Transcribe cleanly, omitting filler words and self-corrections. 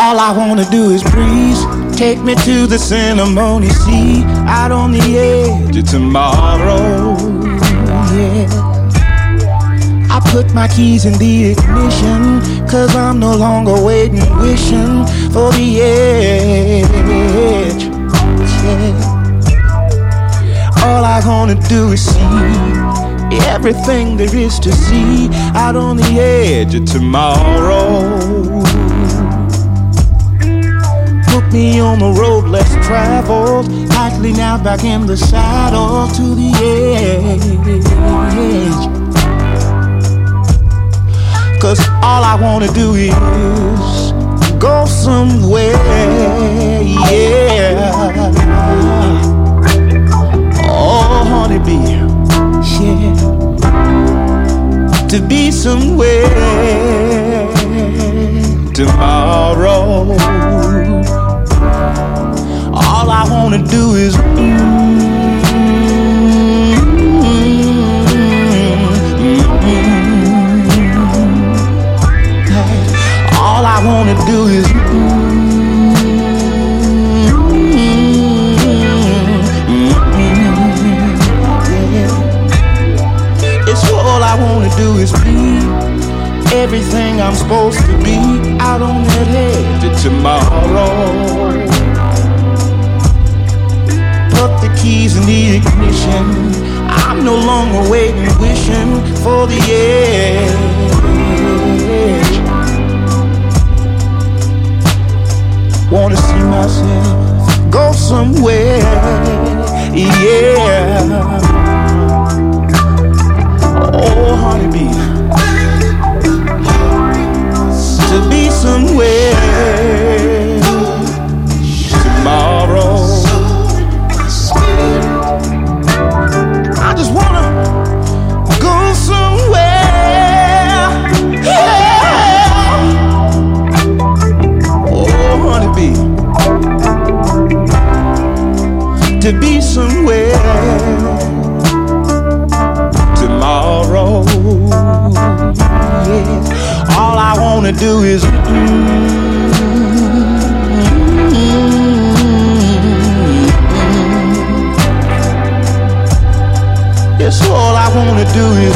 All I wanna do is breeze. Take me to the ceremony, see, out on the edge of tomorrow. Yeah. I put my keys in the ignition, 'cause I'm no longer waiting, wishing for the edge. Yeah. All I wanna do is see everything there is to see out on the edge of tomorrow. Put me on the road less traveled, lightly now back in the saddle to the edge. 'Cause all I wanna do is go somewhere, yeah. Oh, honeybee, yeah. To be somewhere tomorrow. All I wanna do is all I wanna do is it's all I wanna do is be everything I'm supposed to be out on that edge of tomorrow. Put the keys in the ignition. I'm no longer waiting, wishing for the edge. Wanna see myself go somewhere, yeah. Oh, honeybee, to be somewhere tomorrow. I just wanna go somewhere, yeah. Oh, honeybee, to be somewhere tomorrow. Yeah. All I wanna do is yes, all I wanna do is